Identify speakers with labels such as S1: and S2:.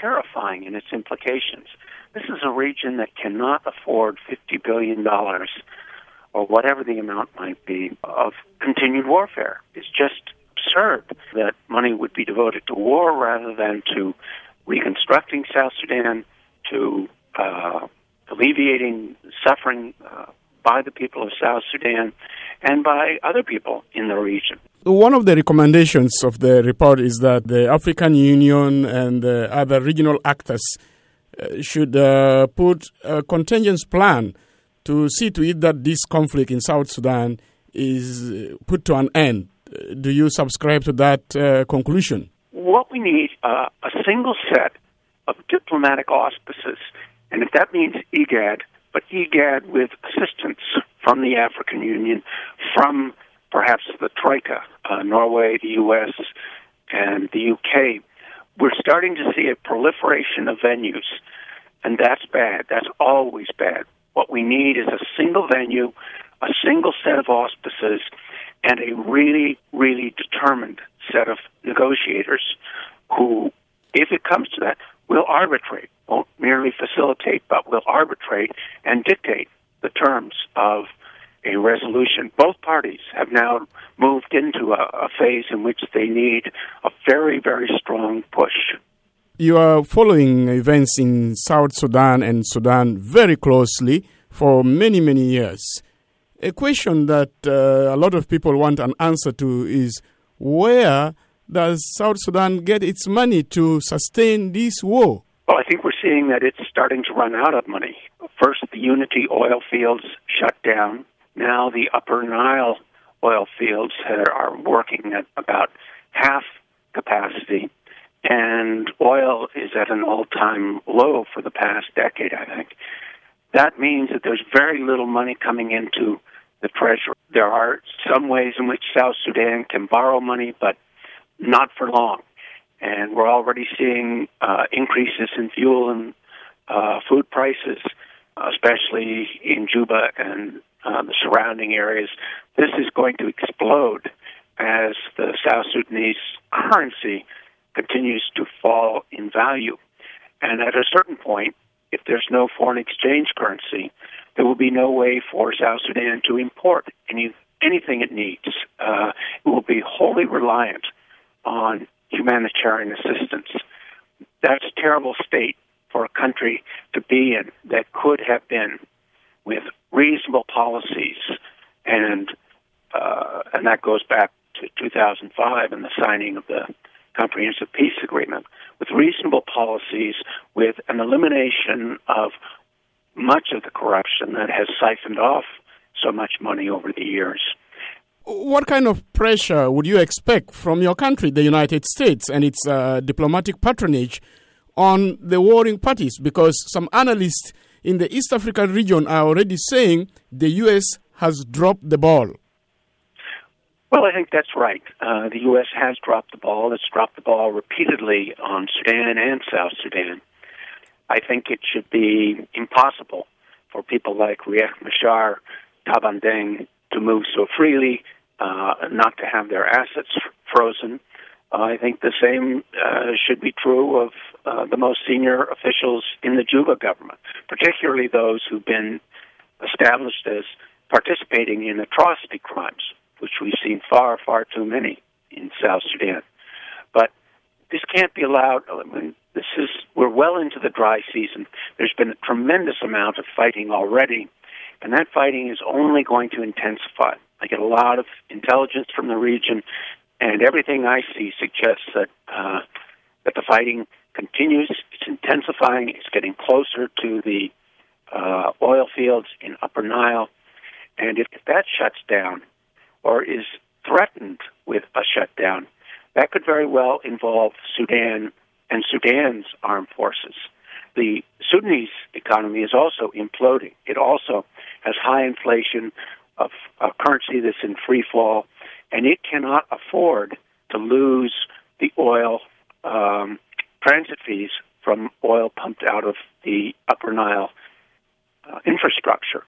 S1: terrifying in its implications. This is a region that cannot afford $50 billion or whatever the amount might be of continued warfare. It's just absurd that money would be devoted to war rather than to reconstructing South Sudan, to alleviating suffering by the people of South Sudan and by other people in the region.
S2: One of the recommendations of the report is that the African Union and other regional actors should put a contingency plan to see to it that this conflict in South Sudan is put to an end. Do you subscribe to that conclusion?
S1: What we need a single set of diplomatic auspices, and if that means IGAD, but IGAD with assistance from the African Union, from perhaps the Troika, Norway, the U.S., and the U.K., we're starting to see a proliferation of venues, and that's bad. That's always bad. What we need is a single venue, a single set of auspices, and a really, really determined set of negotiators who, if it comes to that, will arbitrate, won't merely facilitate, but will arbitrate and dictate the terms of a resolution. Both parties have now moved into a phase in which they need a very, very strong push.
S2: You are following events in South Sudan and Sudan very closely for many, many years. A question that a lot of people want an answer to is, where does South Sudan get its money to sustain this war?
S1: Well, I think we're seeing that it's starting to run out of money. First, the Unity oil fields shut down. Now the Upper Nile oil fields are working at about half capacity, and oil is at an all-time low for the past decade, I think. That means that there's very little money coming into the treasury. There are some ways in which South Sudan can borrow money, but not for long. And we're already seeing increases in fuel and food prices, especially in Juba and the surrounding areas. This is going to explode as the South Sudanese currency continues to fall in value. And at a certain point, if there's no foreign exchange currency, there will be no way for South Sudan to import anything it needs. It will be wholly reliant on humanitarian assistance. That's a terrible state for a country to be in that could have been with reasonable policies, and that goes back to 2005 and the signing of the Comprehensive Peace Agreement, with reasonable policies, with an elimination of much of the corruption that has siphoned off so much money over the years.
S2: What kind of pressure would you expect from your country, the United States, and its diplomatic patronage on the warring parties? Because some analysts in the East African region are already saying the U.S. has dropped the ball.
S1: Well, I think that's right. The U.S. has dropped the ball. It's dropped the ball repeatedly on Sudan and South Sudan. I think it should be impossible for people like Riek Machar, Taban Deng to move so freely, not to have their assets frozen. I think the same should be true of the most senior officials in the Juba government, particularly those who've been established as participating in atrocity crimes, which we've seen far, far too many in South Sudan. But this can't be allowed. I mean, we're well into the dry season. There's been a tremendous amount of fighting already, and that fighting is only going to intensify. I get a lot of intelligence from the region, and everything I see suggests that the fighting continues. It's intensifying. It's getting closer to the oil fields in Upper Nile. And if that shuts down or is threatened with a shutdown, that could very well involve Sudan and Sudan's armed forces. The Sudanese economy is also imploding. It also has high inflation of a currency that's in free fall, and it cannot afford to lose the oil transit fees from oil pumped out of the Upper Nile infrastructure.